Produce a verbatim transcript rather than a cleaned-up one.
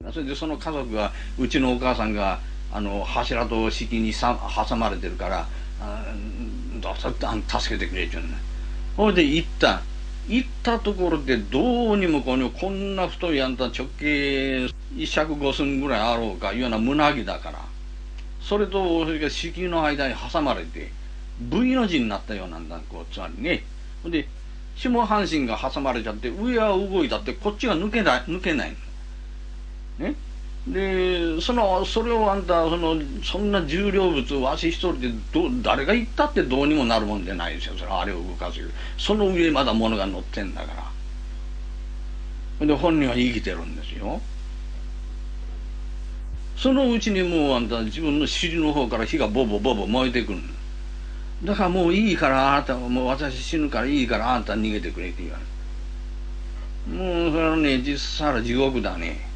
それでその家族が、うちのお母さんが、あの、柱と敷にさ挟まれてるから、あどうぞ助けてくれって言うのね。ほいで行った。行ったところでどうにもこのこんな太いあんた直径一尺五寸ぐらいあろうかいうような胸木だから、それとそれが敷居の間に挟まれて V の字になったようなんだ、こうつまりね。で下半身が挟まれちゃって上は動いたってこっちが抜けない抜けないのね。でそのそれをあんたそのそんな重量物をわし一人でど誰が言ったってどうにもなるもんじゃないですよ。それあれを動かすよ。その上まだ物が乗ってんだから。で本人は生きてるんですよ。そのうちにもうあんた自分の尻の方から火がボボボボ燃えてくる。だからもういいからあなたもう私死ぬからいいからあんた逃げてくれって言われる。もうそれはね実際は地獄だね。